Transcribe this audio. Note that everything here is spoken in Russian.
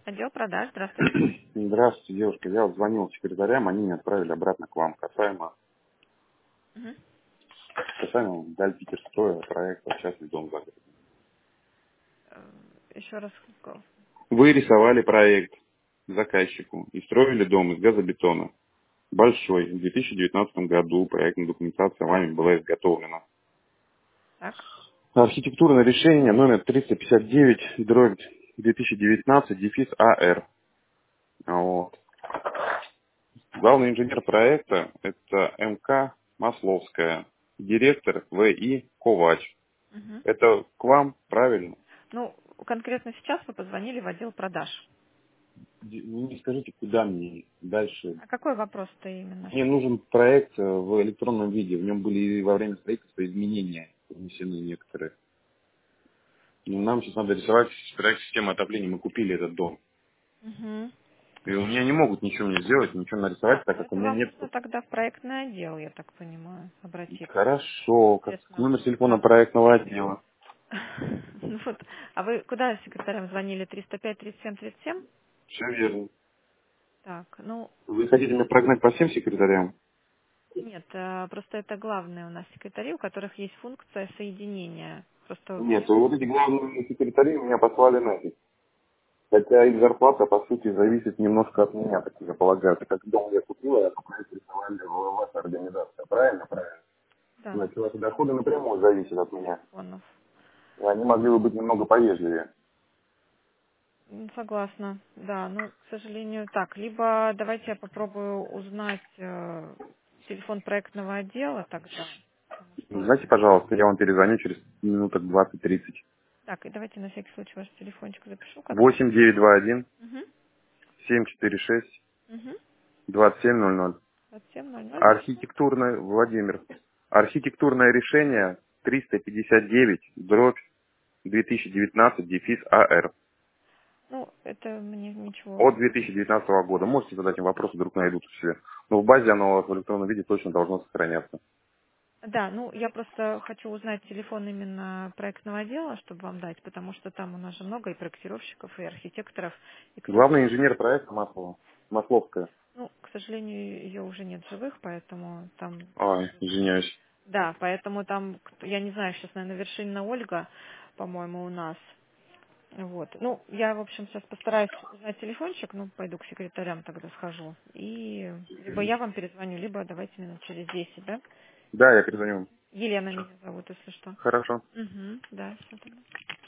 Отдел продаж, здравствуйте. Здравствуйте, девушка. Я вот звонил секретарям, они меня отправили обратно к вам. Мгм. Касаемо Даль Питерстроя, проекта «Частный дом загородный». Еще раз. Вы рисовали проект заказчику и строили дом из газобетона. Большой. В 2019 году проектная документация вами была изготовлена. Так. Архитектурное решение номер 359, дробь 2019, дефис АР. Вот. Главный инженер проекта — это МК Масловская, директор ВИ Ковач. Мгм. Это к вам, правильно? Ну, конкретно сейчас вы позвонили в отдел продаж. Вы не скажите, куда мне дальше. А какой вопрос-то именно? Мне нужен проект в электронном виде. В нем были и во время строительства изменения внесены некоторые. Но нам сейчас надо рисовать проект системы отопления. Мы купили этот дом. Угу. И у меня не могут ничего мне сделать, ничего нарисовать, так Ну, как у это меня вам нет. нужно тогда в проектный отдел, я так понимаю, обратиться. Хорошо, как Соответственно, номер телефона там... проектного отдела. Ну вот, а вы куда секретарям звонили? 305-37-37? Все верно. Так, ну, Вы хотите меня прогнать по всем секретарям? нет, просто это главные у нас секретари, у которых есть функция соединения. Просто Нет, вот эти главные секретари меня послали нафиг. Хотя их зарплата, по сути, зависит немножко от меня, так я полагаю. Так как дом я купила, я проект рисовали ваша организация. Правильно? Правильно. да, Значит, ваши доходы напрямую зависят от меня. телефонов. Они могли бы быть немного повежливее. Согласна, да, ну, к сожалению, так. Либо давайте я попробую узнать телефон проектного отдела тогда, потому что... Знаете, пожалуйста, я вам перезвоню через минуток 20-30. Так, и давайте на всякий случай ваш телефончик запишу. Какой? 8921 Угу. 746 Угу. 2700. 2700. Архитектурное, Владимир, архитектурное решение 359, дробь 2019, дефис АР. Ну, это мне ничего. От 2019 года. Можете задать им вопросы, вдруг найдут у себя. Но в базе оно у вас в электронном виде точно должно сохраняться. Да, ну, я просто хочу узнать телефон именно проектного отдела, чтобы вам дать, потому что там у нас же много и проектировщиков, и архитекторов, и, к Главный сожалению, инженер проекта Маслова. Масловская. ну, к сожалению, ее уже нет в живых, поэтому там... Ой, извиняюсь. Да, поэтому там, я не знаю, сейчас, наверное, Вершинина Ольга, по-моему, у нас. Вот. Ну, я, в общем, сейчас постараюсь узнать телефончик, ну, пойду к секретарям тогда схожу. И либо я вам перезвоню, либо давайте минут через 10, да? Да, я перезвоню вам. Елена меня зовут, если что. Хорошо. Угу, да, все тогда.